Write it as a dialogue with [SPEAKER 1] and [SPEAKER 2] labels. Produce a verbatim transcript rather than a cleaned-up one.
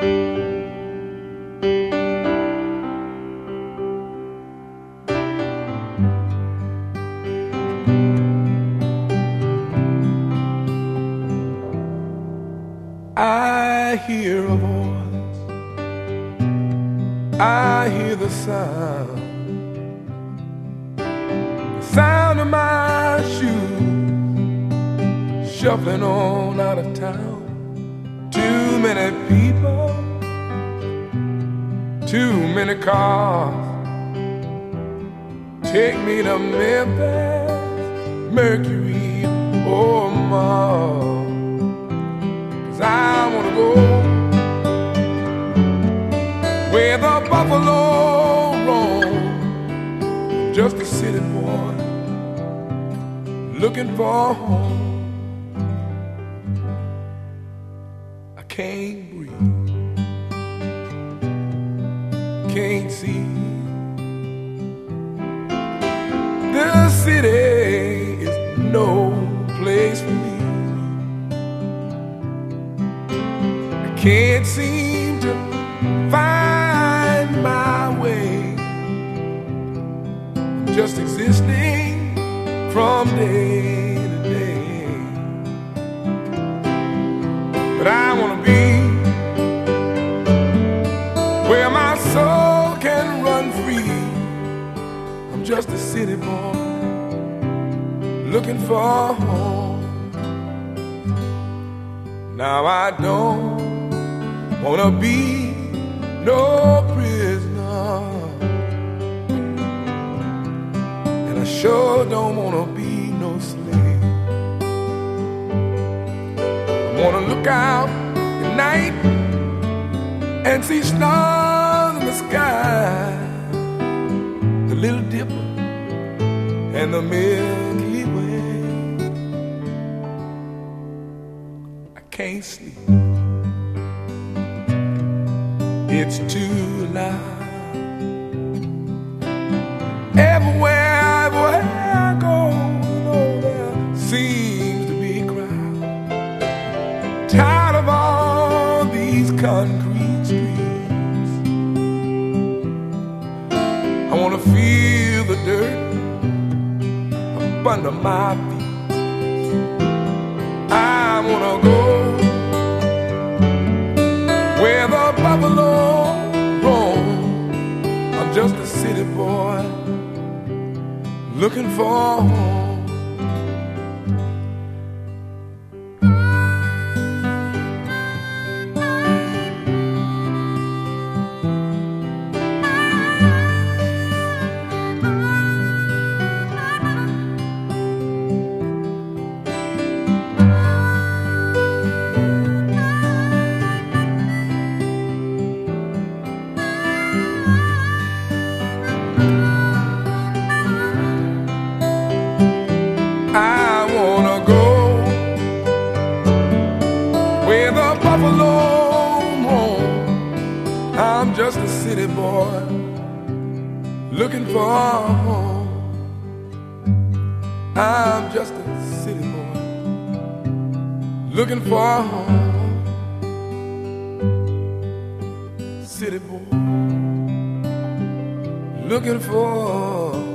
[SPEAKER 1] I hear a voice, I hear the sound, the sound of my shoes shuffling on out of town. Too many people, too many cars, take me to Memphis, Mercury, or Mars. I wanna go where the buffalo roam, just a city boy looking for home. I can't breathe, can't see. The city is no place for me. Can't seem to find my way. I'm just existing from day to day. But I wanna be where my soul can run free. I'm just a city boy looking for home. Now I don't wanna be no prisoner, and I sure don't wanna be no slave. I wanna look out at night and see stars in the sky, the Little Dipper and the Milky Way. I can't sleep, it's too loud. Everywhere, everywhere I go, you know, there seems to be a crowd. Tired of all these concrete streets. I wanna feel the dirt up under my feet. I wanna go where the buffalo roam. I'm just a city boy looking for home. I wanna go where the buffalo roam. I'm just a city boy looking for home. I'm just a city boy looking for home. City boy looking for